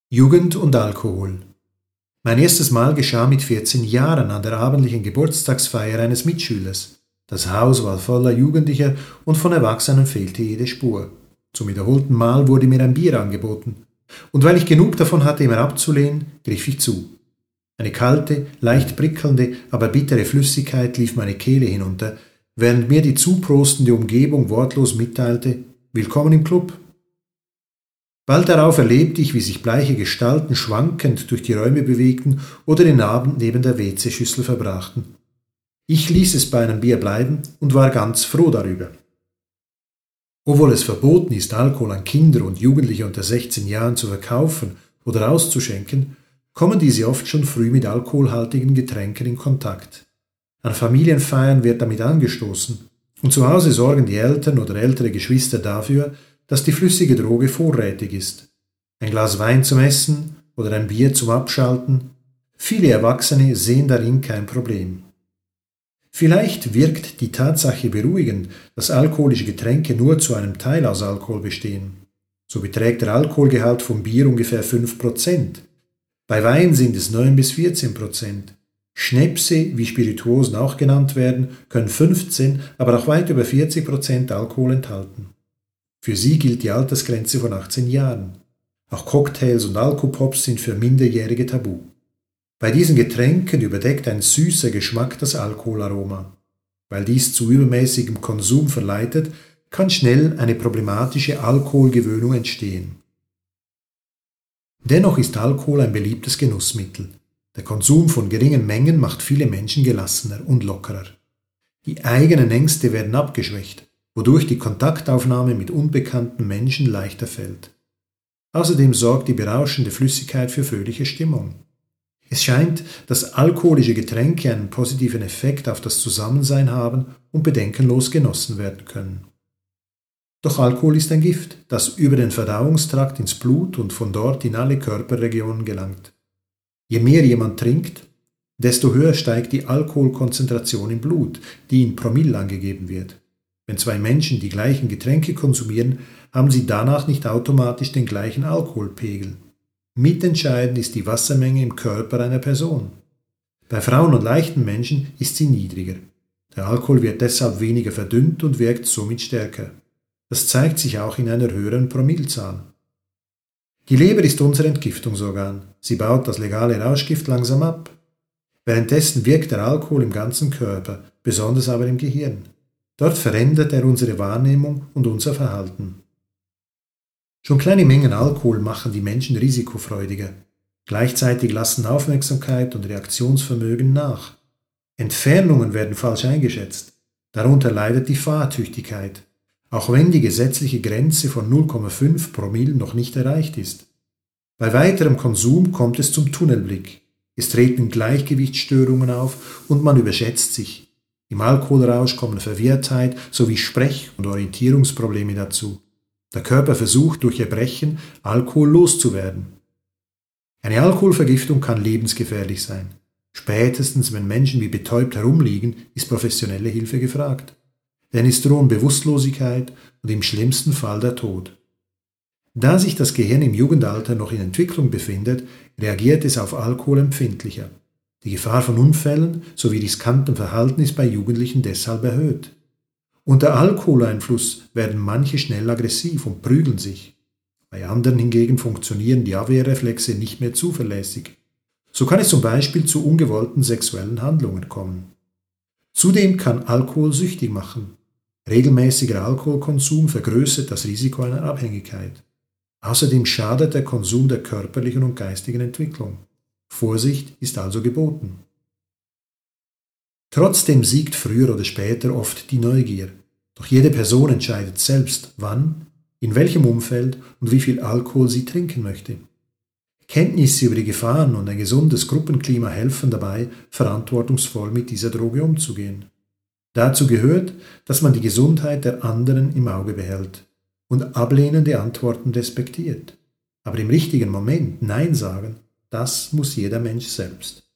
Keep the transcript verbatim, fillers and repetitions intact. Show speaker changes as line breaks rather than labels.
Jugend und Alkohol. Mein erstes Mal geschah mit vierzehn Jahren an der abendlichen Geburtstagsfeier eines Mitschülers. Das Haus war voller Jugendlicher und von Erwachsenen fehlte jede Spur. Zum wiederholten Mal wurde mir ein Bier angeboten. Und weil ich genug davon hatte, immer abzulehnen, griff ich zu. Eine kalte, leicht prickelnde, aber bittere Flüssigkeit lief meine Kehle hinunter, während mir die zuprostende Umgebung wortlos mitteilte: Willkommen im Club. Bald darauf erlebte ich, wie sich bleiche Gestalten schwankend durch die Räume bewegten oder den Abend neben der W C-Schüssel verbrachten. Ich ließ es bei einem Bier bleiben und war ganz froh darüber. Obwohl es verboten ist, Alkohol an Kinder und Jugendliche unter sechzehn Jahren zu verkaufen oder auszuschenken, kommen diese oft schon früh mit alkoholhaltigen Getränken in Kontakt. An Familienfeiern wird damit angestoßen und zu Hause sorgen die Eltern oder ältere Geschwister dafür, dass die flüssige Droge vorrätig ist. Ein Glas Wein zum Essen oder ein Bier zum Abschalten. Viele Erwachsene sehen darin kein Problem. Vielleicht wirkt die Tatsache beruhigend, dass alkoholische Getränke nur zu einem Teil aus Alkohol bestehen. So beträgt der Alkoholgehalt vom Bier ungefähr fünf Prozent. Bei Wein sind es neun bis vierzehn Prozent. Schnäpse, wie Spirituosen auch genannt werden, können fünfzehn, aber auch weit über vierzig Prozent Alkohol enthalten. Für sie gilt die Altersgrenze von achtzehn Jahren. Auch Cocktails und Alkopops sind für Minderjährige tabu. Bei diesen Getränken überdeckt ein süßer Geschmack das Alkoholaroma. Weil dies zu übermäßigem Konsum verleitet, kann schnell eine problematische Alkoholgewöhnung entstehen. Dennoch ist Alkohol ein beliebtes Genussmittel. Der Konsum von geringen Mengen macht viele Menschen gelassener und lockerer. Die eigenen Ängste werden abgeschwächt, wodurch die Kontaktaufnahme mit unbekannten Menschen leichter fällt. Außerdem sorgt die berauschende Flüssigkeit für fröhliche Stimmung. Es scheint, dass alkoholische Getränke einen positiven Effekt auf das Zusammensein haben und bedenkenlos genossen werden können. Doch Alkohol ist ein Gift, das über den Verdauungstrakt ins Blut und von dort in alle Körperregionen gelangt. Je mehr jemand trinkt, desto höher steigt die Alkoholkonzentration im Blut, die in Promille angegeben wird. Wenn zwei Menschen die gleichen Getränke konsumieren, haben sie danach nicht automatisch den gleichen Alkoholpegel. Mitentscheidend ist die Wassermenge im Körper einer Person. Bei Frauen und leichten Menschen ist sie niedriger. Der Alkohol wird deshalb weniger verdünnt und wirkt somit stärker. Das zeigt sich auch in einer höheren Promillezahl. Die Leber ist unser Entgiftungsorgan. Sie baut das legale Rauschgift langsam ab. Währenddessen wirkt der Alkohol im ganzen Körper, besonders aber im Gehirn. Dort verändert er unsere Wahrnehmung und unser Verhalten. Schon kleine Mengen Alkohol machen die Menschen risikofreudiger. Gleichzeitig lassen Aufmerksamkeit und Reaktionsvermögen nach. Entfernungen werden falsch eingeschätzt. Darunter leidet die Fahrtüchtigkeit, auch wenn die gesetzliche Grenze von null Komma fünf Promille noch nicht erreicht ist. Bei weiterem Konsum kommt es zum Tunnelblick. Es treten Gleichgewichtsstörungen auf und man überschätzt sich. Im Alkoholrausch kommen Verwirrtheit sowie Sprech- und Orientierungsprobleme dazu. Der Körper versucht durch Erbrechen, Alkohol loszuwerden. Eine Alkoholvergiftung kann lebensgefährlich sein. Spätestens, wenn Menschen wie betäubt herumliegen, ist professionelle Hilfe gefragt. Denn es drohen Bewusstlosigkeit und im schlimmsten Fall der Tod. Da sich das Gehirn im Jugendalter noch in Entwicklung befindet, reagiert es auf Alkohol empfindlicher. Die Gefahr von Unfällen sowie riskantem Verhalten ist bei Jugendlichen deshalb erhöht. Unter Alkoholeinfluss werden manche schnell aggressiv und prügeln sich. Bei anderen hingegen funktionieren die Abwehrreflexe nicht mehr zuverlässig. So kann es zum Beispiel zu ungewollten sexuellen Handlungen kommen. Zudem kann Alkohol süchtig machen. Regelmäßiger Alkoholkonsum vergrößert das Risiko einer Abhängigkeit. Außerdem schadet der Konsum der körperlichen und geistigen Entwicklung. Vorsicht ist also geboten. Trotzdem siegt früher oder später oft die Neugier. Doch jede Person entscheidet selbst, wann, in welchem Umfeld und wie viel Alkohol sie trinken möchte. Kenntnisse über die Gefahren und ein gesundes Gruppenklima helfen dabei, verantwortungsvoll mit dieser Droge umzugehen. Dazu gehört, dass man die Gesundheit der anderen im Auge behält und ablehnende Antworten respektiert. Aber im richtigen Moment Nein sagen, das muss jeder Mensch selbst.